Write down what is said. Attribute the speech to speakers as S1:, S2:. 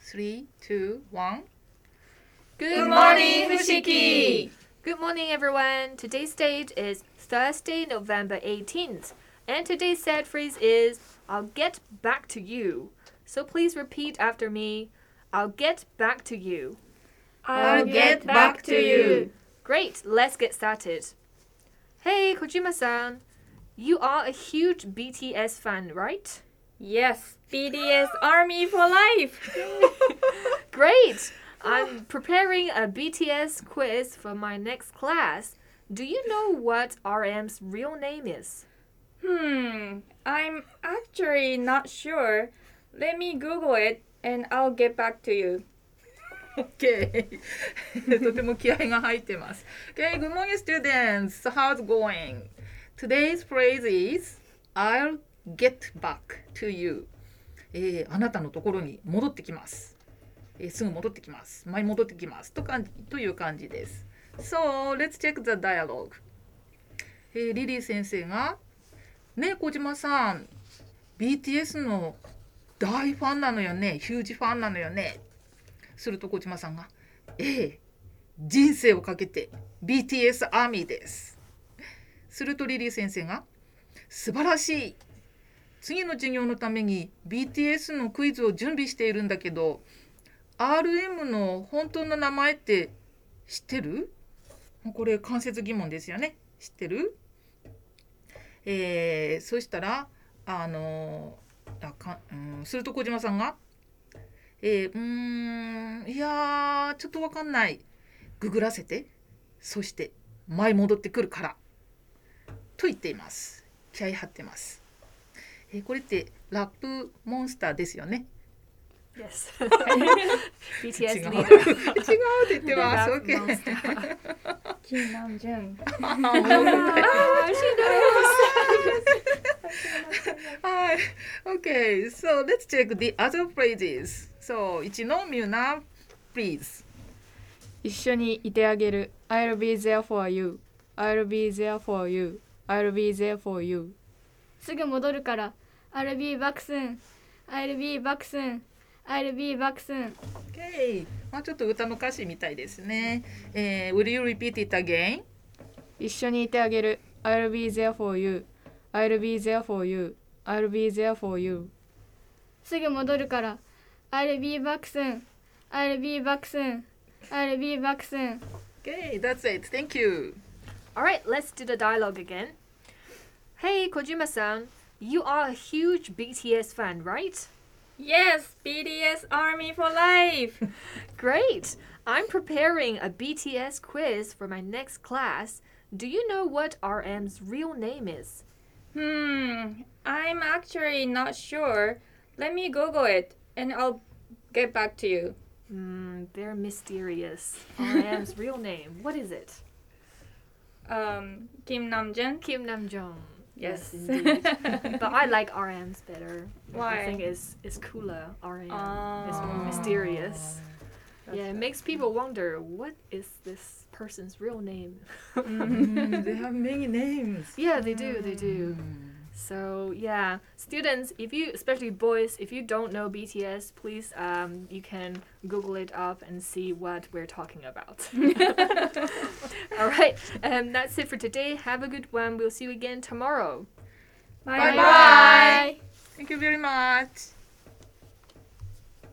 S1: 3, 2, 1.
S2: Good morning, Fushiki!
S3: Good morning, everyone. Today's date is Thursday, November 18th. And today's sad phrase is, I'll get back to you. So please repeat after me. I'll get back to you.
S2: I'll get back to you.
S3: Great, let's get started. Hey, Kojima-san. You are a huge BTS fan, right?
S2: Yes, BTS Army for life!
S3: Great! I'm preparing a BTS quiz for my next class. Do you know what RM's real name is?
S2: I'm actually not sure. Let me Google it and I'll get back to you.
S1: Okay. とても気合が入ってます。Okay, good morning, students. So how's it going? Today's phrase is, I'll get back to you. あなたのところに戻ってきます。すぐ戻ってきます。前に戻ってきます。という感じです。So, let's check the dialogue. リリー先生が、ねえ、小島さん、BTS の大ファンなのよね。ヒュージファンなのよね。すると小島さんが、人生をかけて BTS アーミーです。するとリリー先生が、素晴らしい。次の授業のために BTS のクイズを準備しているんだけど、RM の本当の名前って知ってる？これ間接疑問ですよね。知ってる？そしたら、すると小島さんが、いやー、ちょっとわかんない。ググらせて、そして前戻ってくるから。と言っています。気合い張ってます。これってラップモンスターですよね。
S3: Yes. BTS
S1: 違う
S3: leader.
S1: 違うって言ってます。OK。
S2: 金南淳。
S1: はい。Okay, so let's check the other phrases. So, 1のミューナ、please.
S4: 一緒にいてあげる。I'll be there for you. I'll be there for you. I'll be there for you.
S5: すぐ戻るから。I'll be back soon. I'll be back soon. I'll be back soon.
S1: Okay. まあちょっと歌の歌詞みたいですね。Will you repeat it again?
S4: 一緒にいてあげる。I'll be there for you. I'll be there for you. I'll be there for you.
S5: すぐ戻るから。I'll be back soon. I'll be back soon. I'll be back soon.
S1: Okay, that's it. Thank you.
S3: Alright, let's do the dialogue again. Hey, Kojima-san. You are a huge BTS fan, right?
S2: Yes, BTS Army for life!
S3: Great! I'm preparing a BTS quiz for my next class. Do you know what RM's real name is?
S2: I'm actually not sure. Let me Google it and I'll get back to you.
S3: They're mysterious. RM's real name. What is it?
S2: Kim Namjoon?
S3: Kim Namjoon.
S2: Yes.
S3: Indeed. But I like RM's better.
S2: Why?
S3: I think it's cooler. RM is more mysterious. Yeah, it makes people wonder, what is this person's real name?
S1: They have many names.
S3: Yeah, they do. So yeah, students, especially boys, if you don't know BTS, please you can Google it up and see what we're talking about. All right, that's it for today. Have a good one. We'll see you again tomorrow.
S2: Bye
S1: Bye. Thank you very much.